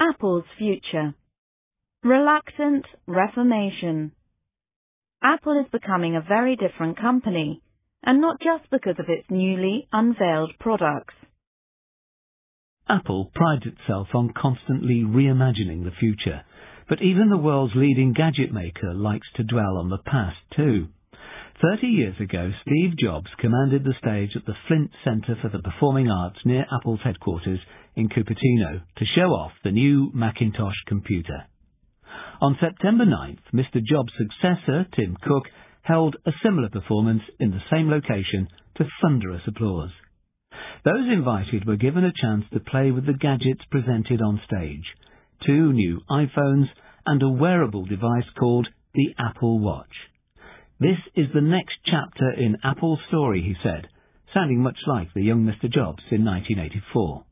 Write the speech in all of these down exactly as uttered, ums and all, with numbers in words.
Apple's future. Reluctant reformation. Apple is becoming a very different company, and not just because of its newly unveiled products. Apple prides itself on constantly reimagining the future, but even the world's leading gadget maker likes to dwell on the past too. Thirty years ago, Steve Jobs commanded the stage at the Flint Center for the Performing Arts near Apple's headquarters in Cupertino to show off the new Macintosh computer. On September ninth, Mister Jobs' successor, Tim Cook, held a similar performance in the same location to thunderous applause. Those invited were given a chance to play with the gadgets presented on stage, two new iPhones and a wearable device called the Apple Watch. "This is the next chapter in Apple's story," he said, sounding much like the young Mister Jobs in nineteen eighty-four.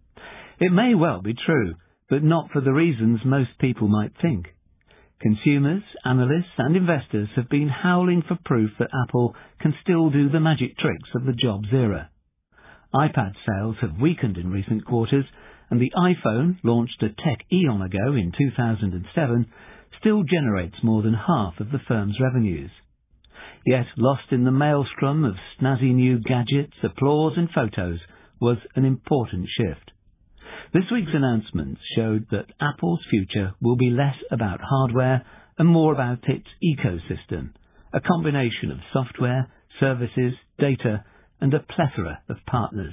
It may well be true, but not for the reasons most people might think. Consumers, analysts and investors have been howling for proof that Apple can still do the magic tricks of the Jobs era. iPad sales have weakened in recent quarters, and the iPhone, launched a tech eon ago in two thousand seven, still generates more than half of the firm's revenues. Yet, lost in the maelstrom of snazzy new gadgets, applause and photos was an important shift. This week's announcements showed that Apple's future will be less about hardware and more about its ecosystem, a combination of software, services, data, and a plethora of partners.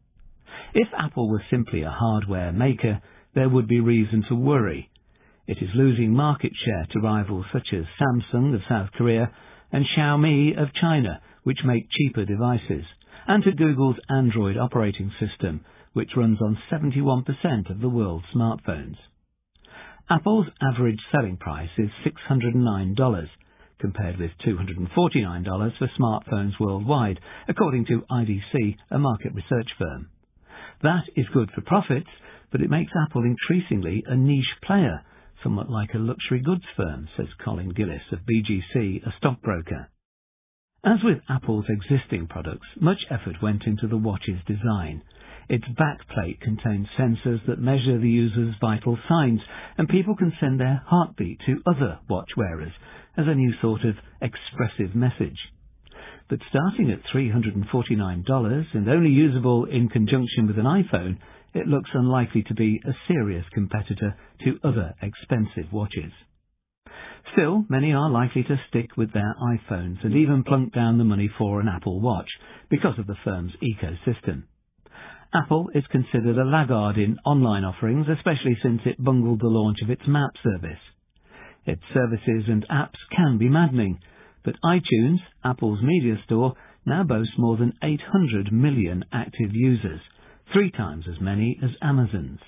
If Apple was simply a hardware maker, there would be reason to worry. It is losing market share to rivals such as Samsung of South Korea and Xiaomi of China, which make cheaper devices, and to Google's Android operating system, which runs on seventy-one percent of the world's smartphones. Apple's average selling price is six hundred nine dollars, compared with two hundred forty-nine dollars for smartphones worldwide, according to I D C, a market research firm. That is good for profits, but it makes Apple increasingly a niche player, somewhat like a luxury goods firm, says Colin Gillis of B G C, a stockbroker. As with Apple's existing products, much effort went into the watch's design. Its backplate contains sensors that measure the user's vital signs, and people can send their heartbeat to other watch wearers as a new sort of expressive message. But starting at three hundred forty-nine dollars and only usable in conjunction with an iPhone, it looks unlikely to be a serious competitor to other expensive watches. Still, many are likely to stick with their iPhones and even plunk down the money for an Apple Watch because of the firm's ecosystem. Apple is considered a laggard in online offerings, especially since it bungled the launch of its Map service. Its services and apps can be maddening, but iTunes, Apple's media store, now boasts more than eight hundred million active users, three times as many as Amazon's.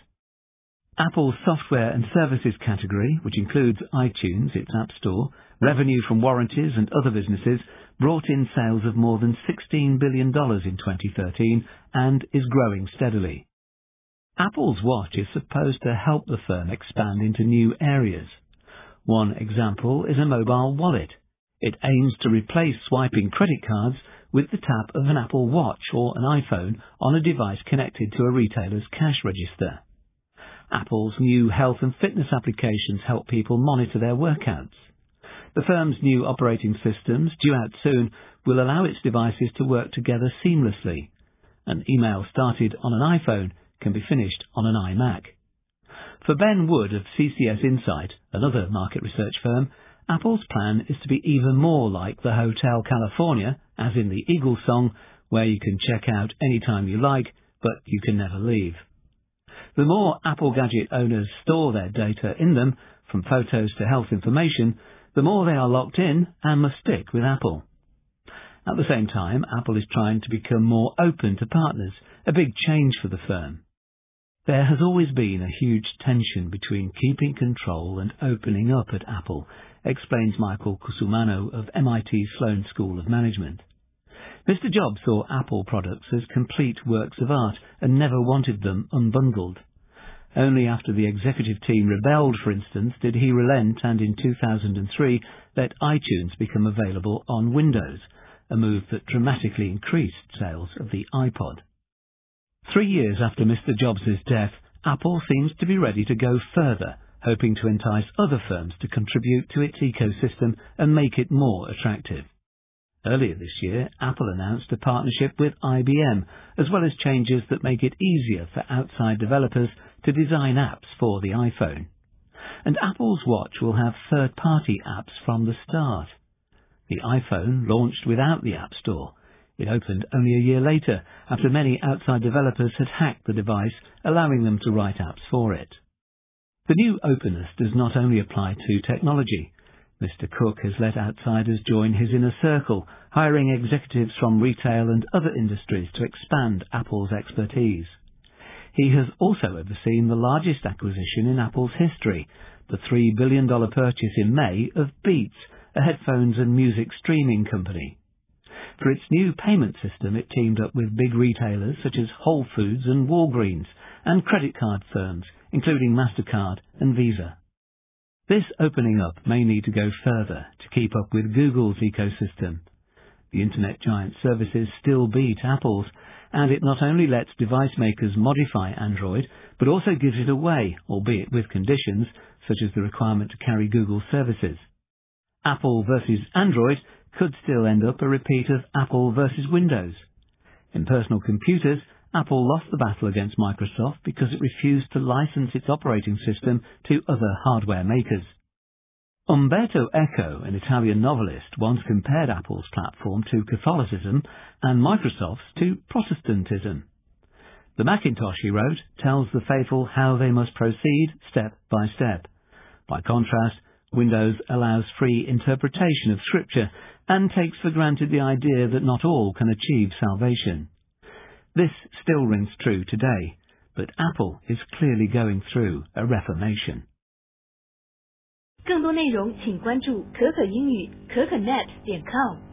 Apple's software and services category, which includes iTunes, its app store, revenue from warranties and other businesses, brought in sales of more than sixteen billion dollars in twenty thirteen and is growing steadily. Apple's watch is supposed to help the firm expand into new areas. One example is a mobile wallet. It aims to replace swiping credit cards with the tap of an Apple Watch or an iPhone on a device connected to a retailer's cash register. Apple's new health and fitness applications help people monitor their workouts. The firm's new operating systems, due out soon, will allow its devices to work together seamlessly. An email started on an iPhone can be finished on an iMac. For Ben Wood of C C S Insight, another market research firm, Apple's plan is to be even more like the Hotel California, as in the Eagles song, where you can check out any time you like, but you can never leave. The more Apple gadget owners store their data in them, from photos to health information, the more they are locked in and must stick with Apple. At the same time, Apple is trying to become more open to partners, a big change for the firm. There has always been a huge tension between keeping control and opening up at Apple, explains Michael Cusumano of M I T Sloan School of Management. Mister Jobs saw Apple products as complete works of art and never wanted them unbundled. Only after the executive team rebelled, for instance, did he relent and in two thousand three let iTunes become available on Windows, a move that dramatically increased sales of the iPod. Three years after Mister Jobs' death, Apple seems to be ready to go further, hoping to entice other firms to contribute to its ecosystem and make it more attractive. Earlier this year, Apple announced a partnership with I B M, as well as changes that make it easier for outside developers to design apps for the iPhone. And Apple's watch will have third-party apps from the start. The iPhone launched without the App Store. It opened only a year later, after many outside developers had hacked the device, allowing them to write apps for it. The new openness does not only apply to technology. Mister Cook has let outsiders join his inner circle, hiring executives from retail and other industries to expand Apple's expertise. He has also overseen the largest acquisition in Apple's history, the three billion dollars purchase in May of Beats, a headphones and music streaming company. For its new payment system, it teamed up with big retailers such as Whole Foods and Walgreens, and credit card firms, including MasterCard and Visa. This opening up may need to go further to keep up with Google's ecosystem. The Internet giant's services still beat Apple's, and it not only lets device makers modify Android, but also gives it away, albeit with conditions, such as the requirement to carry Google services. Apple versus Android could still end up a repeat of Apple versus Windows. In personal computers, Apple lost the battle against Microsoft because it refused to license its operating system to other hardware makers. Umberto Eco, an Italian novelist, once compared Apple's platform to Catholicism and Microsoft's to Protestantism. The Macintosh, he wrote, tells the faithful how they must proceed step by step. By contrast, Windows allows free interpretation of Scripture and takes for granted the idea that not all can achieve salvation. This still rings true today, but Apple is clearly going through a reformation. 更多内容请关注可可英语可可 net 点 com。